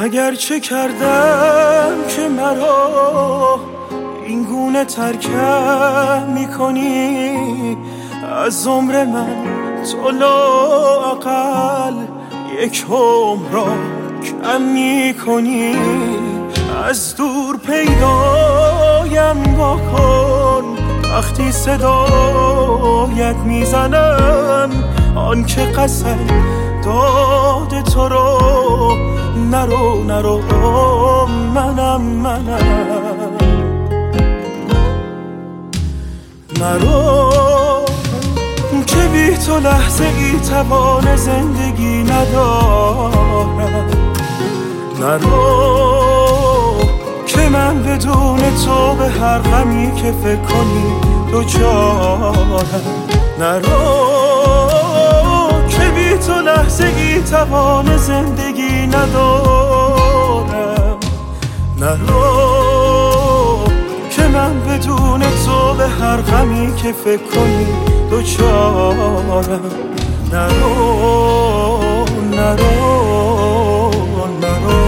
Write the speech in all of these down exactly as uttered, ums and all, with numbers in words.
مگر چه کردم که مرا این گونه ترکم میکنی؟ از عمر من تو لااقل یک عمر را کم میکنی. از دور پیدایم بکن وقتی صدایت میزنم، آن که قسم داده تو رو نرو نرو منم منم نرو که بی تو لحظه ای توان زندگی ندارم. نرو که من بدون تو به هر غمی که فکر کنی دوچارم. نرو که بی تو لحظه ای توان زندگی ندارم. نرو که من بدون تو به هر غمی که فکر کنی دوچارم. نرو نرو نرو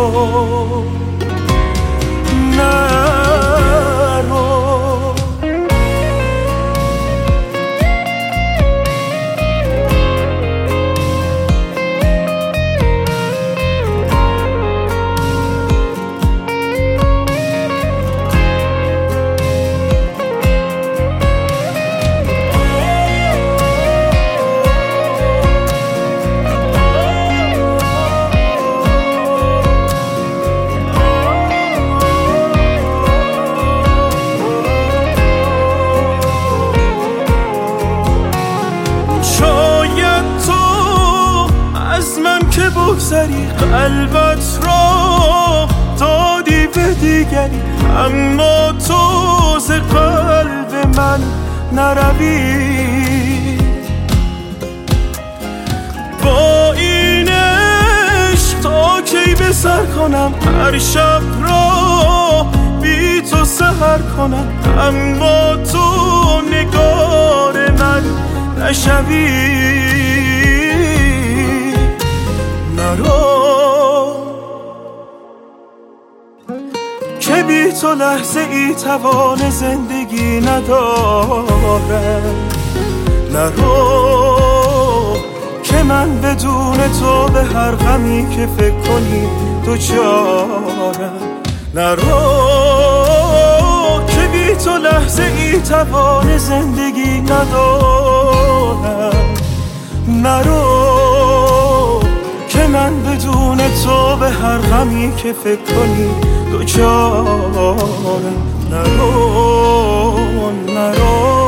بگذری قلبت را دادی به دیگری، اما تو ز قلب من نروی. با این عشق تا کی به سر کنم، هر شب را بی تو سحر کنم، اما تو نگار من نشوی. نرو که بی تو لحظه ای توان زندگی ندارم. نرو که من بدون تو به هر غمی که فکر کنی دوچارم. نرو که بی تو لحظه ای توان زندگی ندارم. نرو که من بدون تو به هر غمی که فکر کنی دوچارم. نرو نرو